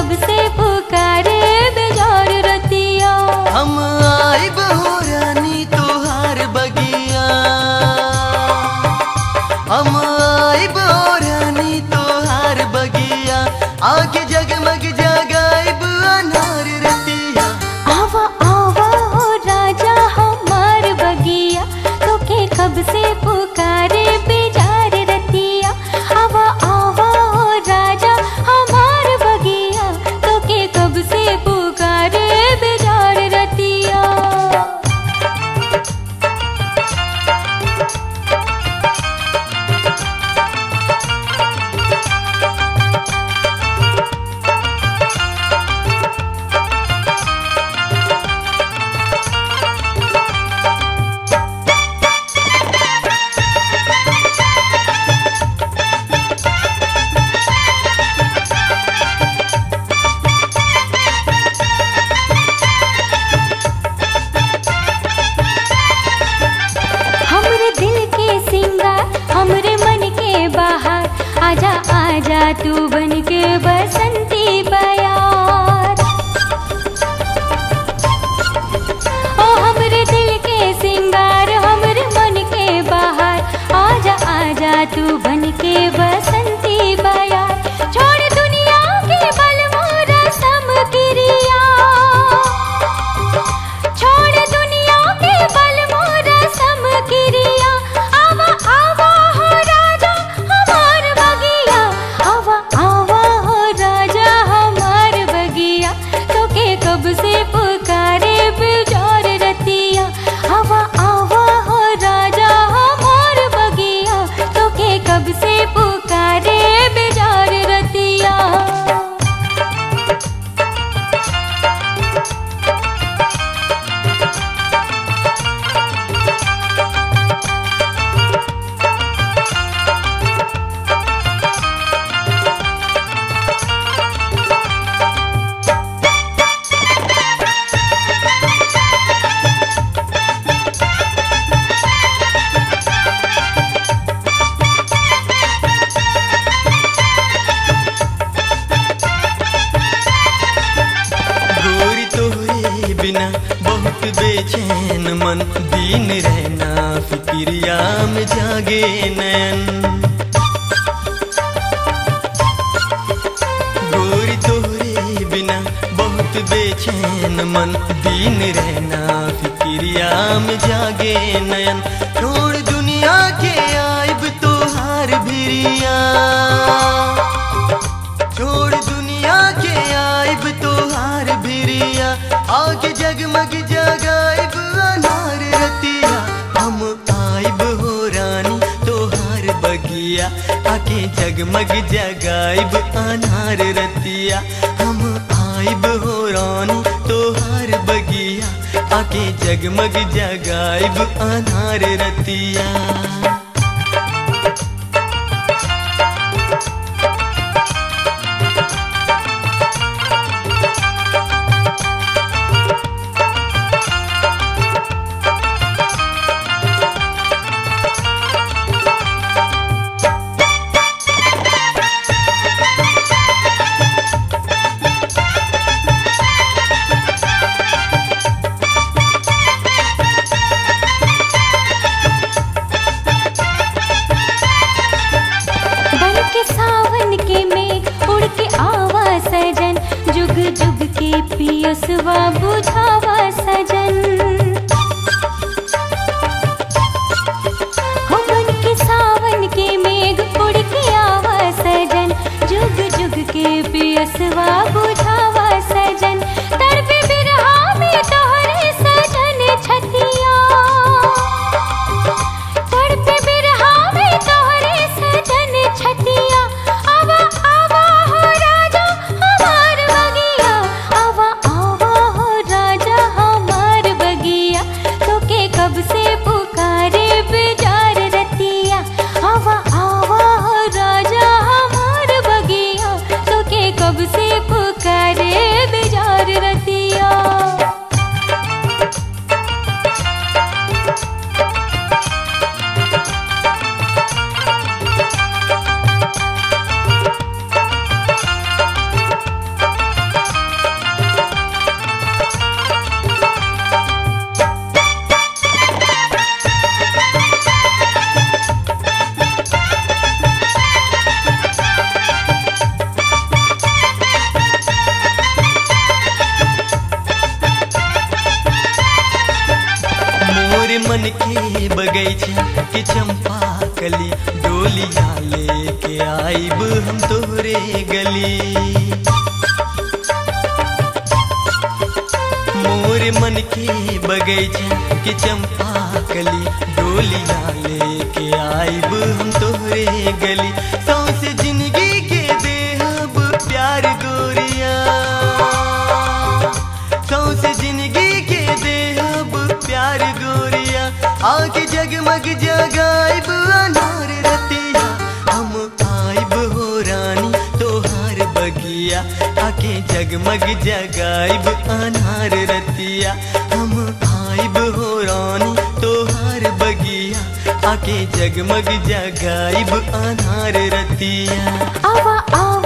कब से पुकारे बेजार रतिया। हम आइब हो रानी तोहार बगिया, हम आइब हो रानी तोहार बगिया, आगे जगमग जगाइब अनार रतिया। आवा आवा हो राजा हमार बगिया, तोके कब से पुकारे बेजार रतिया। आवा आवा हो राजा हमार बगिया, तोके कब से पुकारे बेजार रतिया। हमरे दिल के सिंगार, हमरे मन के बहार, आजा आजा तू बन के बसंती बयार। ओ हमरे दिल के सिंगार, हमरे मन के बहार, आजा आजा तू बन के बसंती बयार। छोड़ दुनिया के बलमोरा समकिरिया, छोड़ दुनिया के बलमोरा समकिरिया। आवा आवा हो राजा हमार बगिया, आवा आवा हो राजा हमार बगिया, तोके कब से पुकारे बेजार रतिया। आवा आवा हो राजा हमार बगिया, तोके कब से पुकारे बेजार रतिया। गोरी तोहरे बिना बहुत बेचैन मन, दिन रहना फिक्रिया में जागे नैन। गोरी तोहरे बिना बहुत बेचैन मन, दिन रहना फिक्रिया में जागे नयन। छोड़ दुनिया के आइब तोहार भिरिया, छोड़ दुनिया के आइब तोहार भिरिया, आगे जगमग जगाइब अनार रतिया। हम आइब हो रानी तोहार बगिया, आगे जगमग जगाइब अनार रतिया। हम आइब हो रानी तोहार बगिया, आगे जगमग जगाइब अनार रतिया। जुग के पियसवा बुझावा सजन, हो मन के सावन के मेघ उड़ के आवा सजन। जुग जुग के पियसवा बुझावा सजन, तड़पे बिरहा में तोहरे सजन छतिया। तड़पे बिरहा में तोहरे सजन छतिया। आवा आवा हो राजा हमार बगिया, आवा आवा हो राजा हमार बगिया, तोके कब से पुकारे बेजार रतिया। आवा आवा हो राजा हमार बगिया, तोके कब से पुकारे बेजार रतिया। बगैचा के चंपा कली डोलिया लेके आइब हम तोहरे गली। मोर मन के बगैचा के चंपा कली डोलिया लेके आइब हम तोहरे गली। सौंसे जिंदगी के देहब प्यार गोरिया, सौंसे जिंदगी के देहब प्यार गोरिया। आके जगमग जगाइब अनार रतिया, हम आइब हो रानी तोहार बगिया। आके जगमग जगाइब अनार रतिया, हम आइब हो रानी तोहार बगिया। आके जगमग जगाइब अनार रतिया। आवा आवा